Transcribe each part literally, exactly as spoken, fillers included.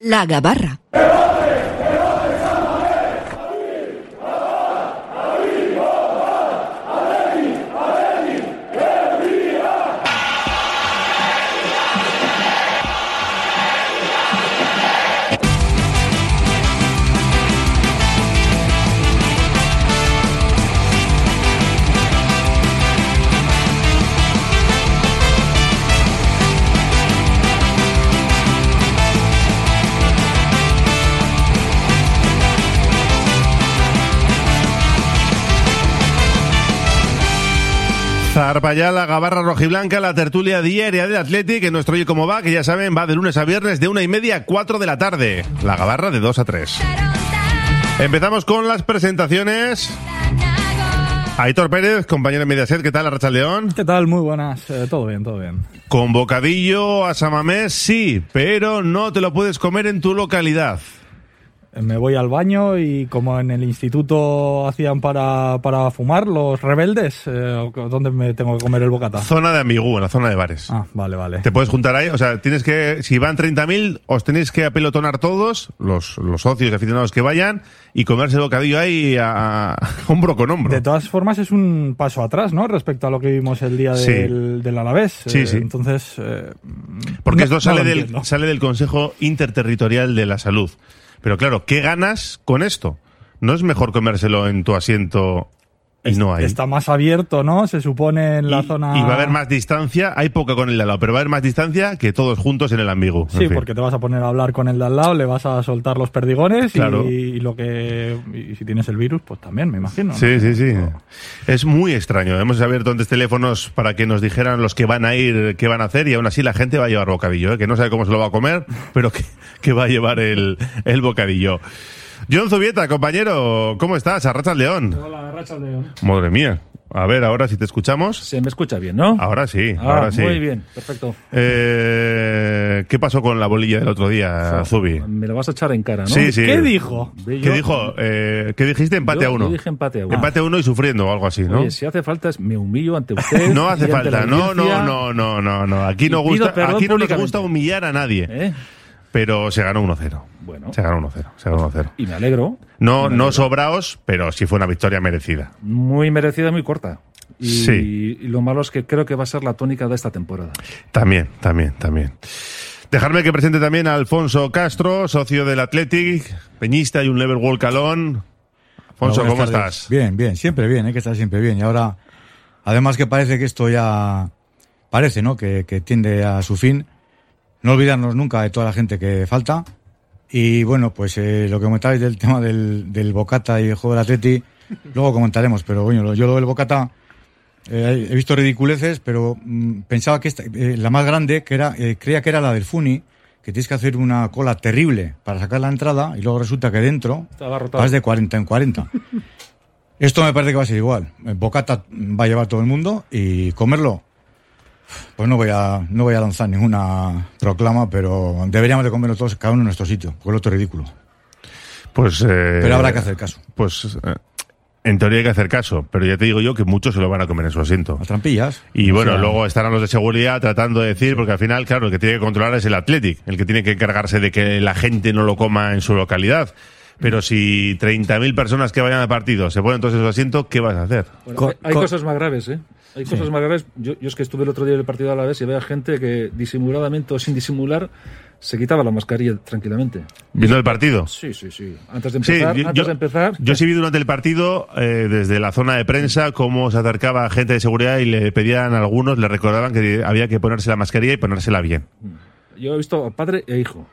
La Gabarra. Zarpa ya la Gabarra rojiblanca, la tertulia diaria del Athletic, en nuestro Oye Cómo Va, que ya saben, va de lunes a viernes de una y media a cuatro de la tarde. La Gabarra de dos a tres. Empezamos con las presentaciones. Aitor Pérez, compañero de Mediaset, ¿qué tal, Arratsaldeón? ¿Qué tal? Muy buenas, eh, todo bien, todo bien. Con bocadillo a Samamés, sí, pero no te lo puedes comer en tu localidad. Me voy al baño y como en el instituto hacían para, para fumar los rebeldes, eh, ¿dónde me tengo que comer el bocata? Zona de Amigú, en la zona de bares. Ah, vale, vale. Te puedes juntar ahí, o sea, tienes que, si van treinta mil, os tenéis que apelotonar todos, los, los socios y aficionados que vayan, y comerse el bocadillo ahí a, a hombro con hombro. De todas formas es un paso atrás, ¿no? Respecto a lo que vimos el día Sí. del, del Alavés. Sí, eh, sí. Entonces... Eh, Porque no, esto no sale, lo del, entiendo. sale del Consejo Interterritorial de la Salud. Pero claro, ¿qué ganas con esto? ¿No es mejor comérselo en tu asiento y no ahí? Está más abierto, ¿no? Se supone en la y, zona... y va a haber más distancia, hay poca con el de al lado, pero va a haber más distancia que todos juntos en el Ambigu. Sí, porque te vas a poner a hablar con el de al lado, le vas a soltar los perdigones Claro. y, y lo que y si tienes el virus, pues también, me imagino, ¿no? Sí, sí, sí. Es muy extraño. Hemos abierto antes teléfonos para que nos dijeran los que van a ir qué van a hacer y aún así la gente va a llevar bocadillo, ¿eh? Que no sabe cómo se lo va a comer, pero que, que va a llevar el, el bocadillo. John Zubieta, compañero, ¿cómo estás? Arratsaldeón. Hola, Arratsaldeón. Madre mía. A ver, ahora si te escuchamos. Se me escucha bien, ¿no? Ahora sí, Ah, ahora sí. muy bien, perfecto. Eh, ¿Qué pasó con la bolilla del otro día, Uf, Zubi? Me lo vas a echar en cara, ¿no? Sí, sí. ¿Qué dijo? Ve ¿Qué yo- dijo? Eh, ¿Qué dijiste? Empate yo- a uno. yo dije empate a uno. Empate a uno y sufriendo o algo así, ¿no? Oye, si hace falta, es- me humillo ante usted. No hace y ante falta, la no, audiencia, no, no, no, no, no. Aquí y no pido gusta, perdón aquí no nos públicamente. gusta humillar a nadie. ¿Eh? Pero se ganó uno cero. Bueno. Se ganó uno cero, se ganó uno cero. Y me alegro. No, Me no alegro. sobraos, pero sí fue una victoria merecida. Muy merecida y muy corta. Y, Sí. y lo malo es que creo que va a ser la tónica de esta temporada. También, también, también. Dejarme que presente también a Alfonso Castro, socio del Athletic, peñista y un level Calón. Alfonso, Hola, ¿cómo buenas tardes. estás? Bien, bien, siempre bien, hay que estar siempre bien. Y ahora, además que parece que esto ya parece, ¿no? Que, que tiende a su fin. No olvidarnos nunca de toda la gente que falta. Y bueno, pues eh, lo que comentabais del tema del, del Bocata y el juego del Atleti, luego comentaremos, pero bueno, lo- yo lo del Bocata eh, he visto ridiculeces, pero mm, pensaba que esta, eh, la más grande, que era, eh, creía que era la del Funi, que tienes que hacer una cola terrible para sacar la entrada y luego resulta que dentro Estaba rotado. vas de cuarenta en cuarenta. Esto me parece que va a ser igual. El Bocata va a llevar todo el mundo y comerlo, pues no voy a no voy a lanzar ninguna proclama, pero deberíamos de comerlo todos, cada uno en nuestro sitio, porque el otro es ridículo. Pues, eh, Pero habrá que hacer caso. Pues, eh, en teoría hay que hacer caso, pero ya te digo yo que muchos se lo van a comer en su asiento. Las trampillas. Y O bueno, sea, luego estarán los de seguridad tratando de decir, porque al final, claro, el que tiene que controlar es el Athletic, el que tiene que encargarse de que la gente no lo coma en su localidad. Pero si treinta mil personas que vayan al partido se ponen entonces en su asiento, ¿qué vas a hacer? Bueno, Co- hay hay co- cosas más graves, ¿eh? Hay cosas más graves. Yo, yo es que estuve el otro día en el partido de Alavés y había gente que disimuladamente o sin disimular se quitaba la mascarilla tranquilamente. ¿Viendo el partido? Sí, sí, sí. Antes de Sí, empezar, yo, antes yo- de empezar. yo sí vi durante el partido, eh, desde la zona de prensa, cómo se acercaba gente de seguridad y le pedían a algunos, le recordaban que había que ponerse la mascarilla y ponérsela bien. Yo he visto a padre e hijo.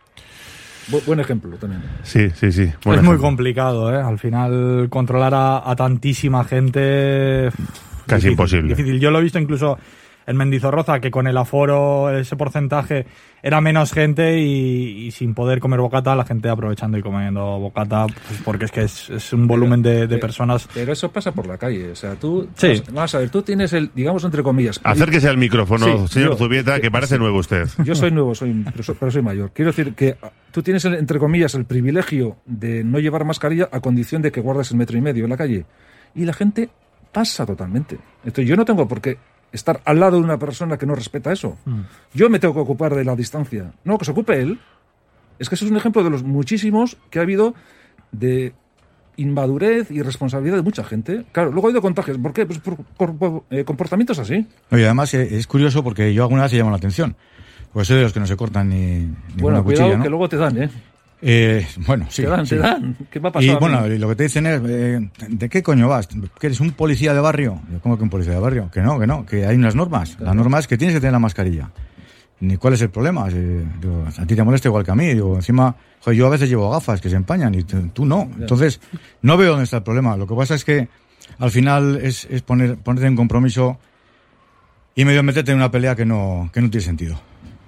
Bu- buen ejemplo también. Sí, sí, sí. Buen es muy ejemplo. complicado, ¿eh? Al final, controlar a, a tantísima gente... Casi difícil, imposible. Difícil. Yo lo he visto incluso en Mendizorroza, que con el aforo, ese porcentaje, era menos gente y, y sin poder comer bocata, la gente aprovechando y comiendo bocata, pues porque es que es, es un volumen de, de Pero- personas... Pero eso pasa por la calle. O sea, tú. Sí. Vamos, vamos a ver, tú tienes el, digamos, entre comillas. Acérquese al micrófono, Sí, señor yo- Zubieta, que que- parece sí. nuevo usted. Yo soy nuevo, soy, pero, soy, pero soy mayor. Quiero decir que ah, tú tienes, el, entre comillas, el privilegio de no llevar mascarilla a condición de que guardes el metro y medio en la calle. Y la gente pasa totalmente. Entonces yo no tengo por qué estar al lado de una persona que no respeta eso. Yo me tengo que ocupar de la distancia. No, que se ocupe él. Es que eso es un ejemplo de los muchísimos que ha habido de inmadurez y responsabilidad de mucha gente. Claro, luego ha habido contagios. ¿Por qué? Pues por, por, por eh, comportamientos así. Oye, además eh, es curioso porque yo alguna vez he llamado la atención. Pues soy de los que no se cortan ni, ni bueno, una cuidado, cuchilla, ¿no? que luego te dan, ¿eh? Eh, bueno, sí. Te dan, sí. te dan. ¿Qué va a pasar? Y bueno, y lo que te dicen es, eh, ¿de qué coño vas? ¿Que eres un policía de barrio? Yo, ¿cómo que un policía de barrio? Que no, que no, que hay unas normas. Claro. La norma es que tienes que tener la mascarilla. Ni cuál es el problema. Si, digo, a ti te molesta igual que a mí. Digo, encima, joder, yo a veces llevo gafas que se empañan y tú no. Entonces, no veo dónde está el problema. Lo que pasa es que al final es, es poner, ponerte en compromiso y medio meterte en una pelea que no, que no tiene sentido.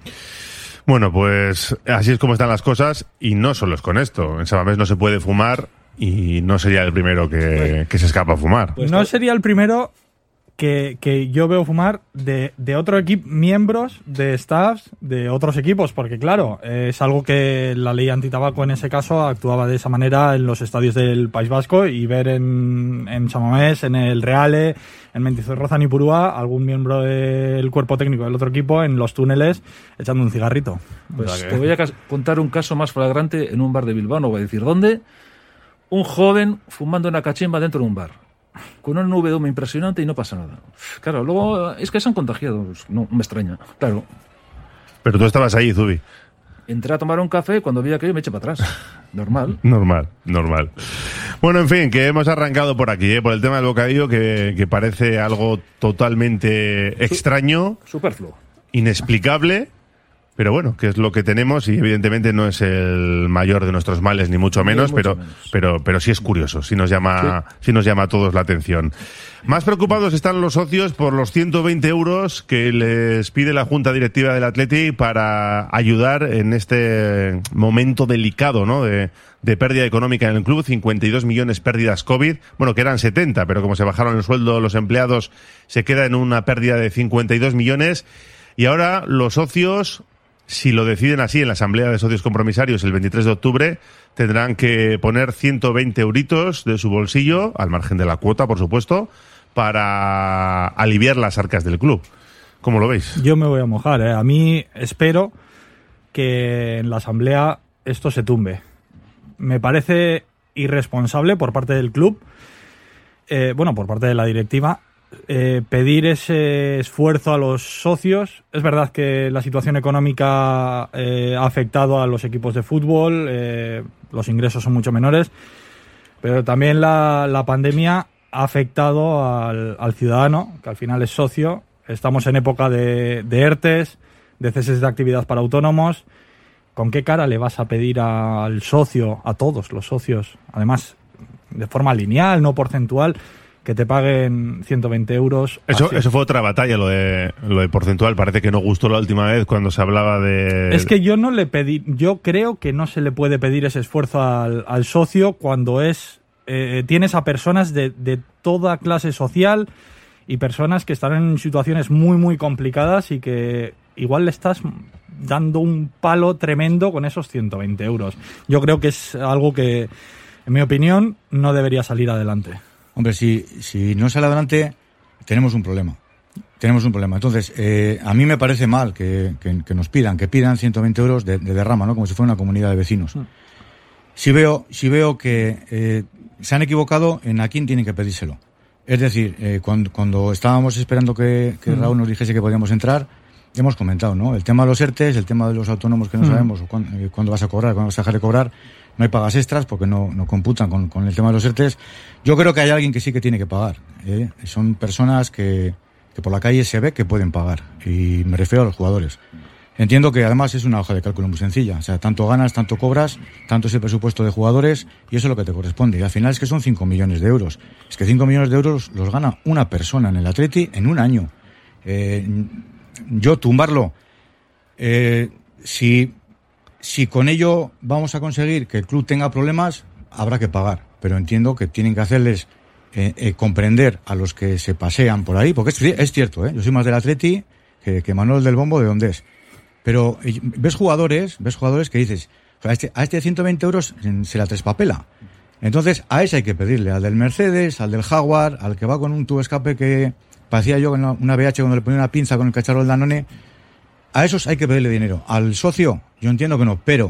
Bueno, pues así es como están las cosas y no solo es con esto. En Samamés no se puede fumar y no sería el primero que, que se escapa a fumar. Pues no sería el primero que, que yo veo fumar de, de otro equipo, miembros de staffs de otros equipos, porque claro, es algo que la ley antitabaco en ese caso actuaba de esa manera en los estadios del País Vasco y ver en, en Samamés, en el Reale, en Mendizorroza y Purúa, algún miembro del cuerpo técnico del otro equipo en los túneles echando un cigarrito. Pues o sea te que... voy a contar un caso más flagrante en un bar de Bilbao, no voy a decir dónde. Un joven fumando una cachimba dentro de un bar, con una nube de humo impresionante y no pasa nada. Claro, luego es que se han contagiado. No, me extraña, claro. Pero tú estabas ahí, Zubi. Entré a tomar un café, cuando vi aquello me eché para atrás. Normal. Normal, normal. Bueno, en fin, que hemos arrancado por aquí, ¿eh? Por el tema del bocadillo, que, que parece algo totalmente extraño, superfluo, inexplicable, pero bueno, que es lo que tenemos y evidentemente no es el mayor de nuestros males, ni mucho menos, mucho pero, menos. pero, pero sí es curioso, sí nos llama, sí. sí nos llama a todos la atención. Más preocupados están los socios por los ciento veinte euros que les pide la Junta Directiva del Atleti para ayudar en este momento delicado, ¿no? De, de pérdida económica en el club, cincuenta y dos millones pérdidas COVID, bueno, que eran setenta, pero como se bajaron el sueldo los empleados, se queda en una pérdida de cincuenta y dos millones. Y ahora los socios, si lo deciden así en la Asamblea de Socios Compromisarios el veintitrés de octubre, tendrán que poner ciento veinte euritos de su bolsillo, al margen de la cuota, por supuesto, para aliviar las arcas del club. ¿Cómo lo veis? Yo me voy a mojar, ¿eh? A mí espero que en la Asamblea esto se tumbe. Me parece irresponsable por parte del club, eh, bueno, por parte de la directiva, Eh, pedir ese esfuerzo a los socios. Es verdad que la situación económica eh, ha afectado a los equipos de fútbol, eh, los ingresos son mucho menores, pero también la, la pandemia ha afectado al, al ciudadano, que al final es socio. Estamos en época de, de ERTES, de ceses de actividad para autónomos. ¿Con qué cara le vas a pedir a, al socio, a todos los socios, además de forma lineal, no porcentual, que te paguen ciento veinte euros? Eso, eso fue otra batalla, lo de, lo de porcentual. Parece que no gustó la última vez cuando se hablaba de... Es que yo no le pedí, yo creo que no se le puede pedir ese esfuerzo al, al socio cuando es eh, tienes a personas de, de toda clase social y personas que están en situaciones muy, muy complicadas y que igual le estás dando un palo tremendo con esos ciento veinte euros. Yo creo que es algo que, en mi opinión, no debería salir adelante. Hombre, si, si no sale adelante, tenemos un problema. Tenemos un problema. Entonces, eh, a mí me parece mal que, que, que nos pidan, que pidan ciento veinte euros de, de derrama, ¿no? Como si fuera una comunidad de vecinos. Mm. Si veo, si veo que eh, se han equivocado en a quién tienen que pedírselo. Es decir, eh, cuando, cuando estábamos esperando que, que mm. Raúl nos dijese que podíamos entrar, hemos comentado, ¿no? El tema de los ERTES, el tema de los autónomos que no mm. sabemos cuándo, eh, cuándo vas a cobrar, cuándo vas a dejar de cobrar. No hay pagas extras porque no, no computan con, con el tema de los ERTES. Yo creo que hay alguien que sí que tiene que pagar, ¿eh? Son personas que, que por la calle se ve que pueden pagar. Y me refiero a los jugadores. Entiendo que además es una hoja de cálculo muy sencilla. O sea, tanto ganas, tanto cobras, tanto es el presupuesto de jugadores y eso es lo que te corresponde. Y al final es que son cinco millones de euros. Es que cinco millones de euros los gana una persona en el Atleti en un año. Eh, yo tumbarlo, eh, si... Si con ello vamos a conseguir que el club tenga problemas, habrá que pagar. Pero entiendo que tienen que hacerles eh, eh, comprender a los que se pasean por ahí, porque es, es cierto, ¿eh? Yo soy más del Atleti que, que Manuel del Bombo de donde es. Pero eh, ves jugadores, ves jugadores que dices, a este, a este ciento veinte euros se la trespapela. Entonces a ese hay que pedirle, al del Mercedes, al del Jaguar, al que va con un tubo escape que parecía yo con una V H cuando le ponía una pinza con el cacharro del Danone. A esos hay que pedirle dinero. Al socio, yo entiendo que no, pero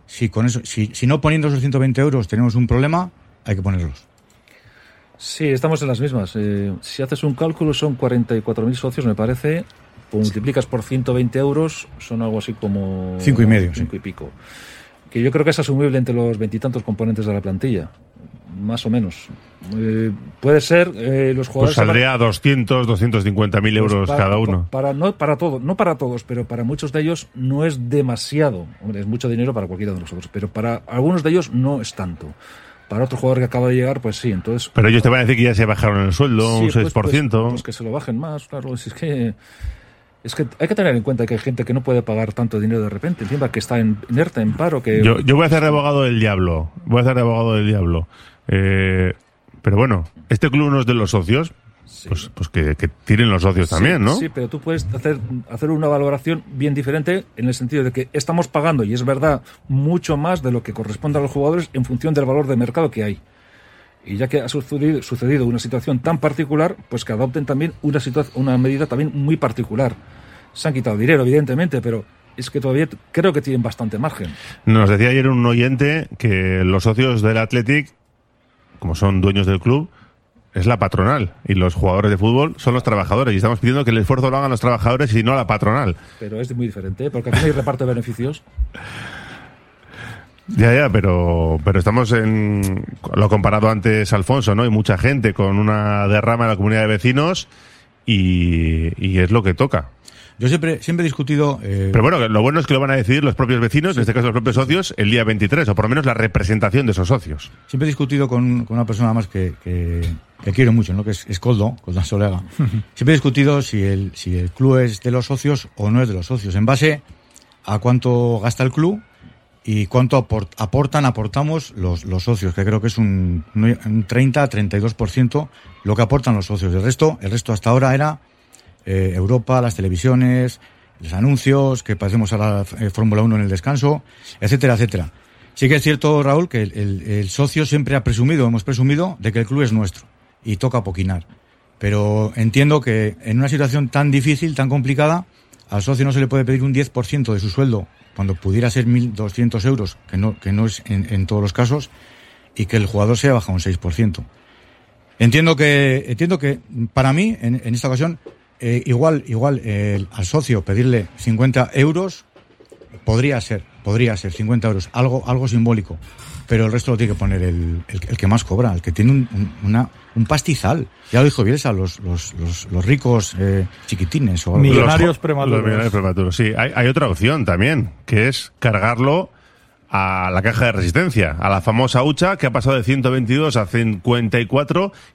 si con eso, si, si no poniendo esos ciento veinte euros tenemos un problema, hay que ponerlos. Sí, estamos en las mismas. Eh, si haces un cálculo, son cuarenta y cuatro mil socios, me parece. O multiplicas por ciento veinte euros, son algo así como... Cinco y medio, Cinco sí. y pico. Que yo creo que es asumible entre los veintitantos componentes de la plantilla. Más o menos. Eh, puede ser, eh, los Pues jugadores... saldría a doscientos, doscientos cincuenta mil Pues euros para- cada uno. Para, no para todos, no para todos, pero para muchos de ellos no es demasiado. Hombre, es mucho dinero para cualquiera de nosotros, pero para algunos de ellos no es tanto. Para otro jugador que acaba de llegar, pues sí, entonces... Pero ellos te van a decir que ya se bajaron el sueldo, Sí, un pues, seis por ciento. Pues, pues que se lo bajen más, claro. Es que, es que hay que tener en cuenta que hay gente que no puede pagar tanto dinero de repente, encima que está en inerte, en paro, que... Yo, yo voy a hacer de abogado del diablo. Voy a hacer de abogado del diablo. Eh, pero bueno, este club no es de los socios. Sí. Pues, pues que, que tiren los socios Sí, también, ¿no? Sí, pero tú puedes hacer, hacer una valoración bien diferente en el sentido de que estamos pagando, y es verdad, mucho más de lo que corresponde a los jugadores en función del valor de mercado que hay. Y ya que ha sucedido, sucedido una situación tan particular, pues que adopten también una, situa- una medida también muy particular. Se han quitado dinero, evidentemente, pero es que todavía t- creo que tienen bastante margen. Nos decía ayer un oyente que los socios del Athletic, como son dueños del club, es la patronal. Y los jugadores de fútbol son los trabajadores. Y estamos pidiendo que el esfuerzo lo hagan los trabajadores y no la patronal. Pero es muy diferente, ¿eh? Porque aquí no hay reparto de beneficios. Ya, ya, pero, pero estamos en lo comparado antes Alfonso, ¿no? Hay mucha gente con una derrama en la comunidad de vecinos y, y es lo que toca. Yo siempre, siempre he discutido... eh, Pero bueno, lo bueno es que lo van a decidir los propios vecinos, en este caso los propios socios, el día veintitrés, o por lo menos la representación de esos socios. Siempre he discutido con, con una persona más que, que, que quiero mucho, ¿no? Que es, es Coldo, Coldo Solega. Siempre he discutido si el, si el club es de los socios o no es de los socios, en base a cuánto gasta el club y cuánto aport, aportan, aportamos los, los socios, que creo que es un, un treinta a treinta y dos por ciento lo que aportan los socios. El resto, el resto hasta ahora era eh, Europa, las televisiones, los anuncios, que pasemos a la eh, Fórmula uno en el descanso, etcétera, etcétera. Sí que es cierto, Raúl, que el, el, el socio siempre ha presumido, hemos presumido, de que el club es nuestro y toca poquinar. Pero entiendo que en una situación tan difícil, tan complicada, al socio no se le puede pedir un diez por ciento de su sueldo cuando pudiera ser mil doscientos euros, que no, que no es en, en todos los casos, y que el jugador se baja un seis por ciento. Entiendo que, entiendo que para mí, en, en esta ocasión, eh, igual, igual eh, al socio pedirle cincuenta euros podría ser, podría ser cincuenta euros, algo, algo simbólico, pero el resto lo tiene que poner el, el, el que más cobra, el que tiene un, un, una, un pastizal. Ya lo dijo Bielsa, los, los, los, los ricos eh, chiquitines o algo. Millonarios Los- prematuros. Los millonarios prematuros, sí. Hay, hay otra opción también, que es cargarlo a la caja de resistencia, a la famosa hucha que ha pasado de ciento veintidós a cincuenta y cuatro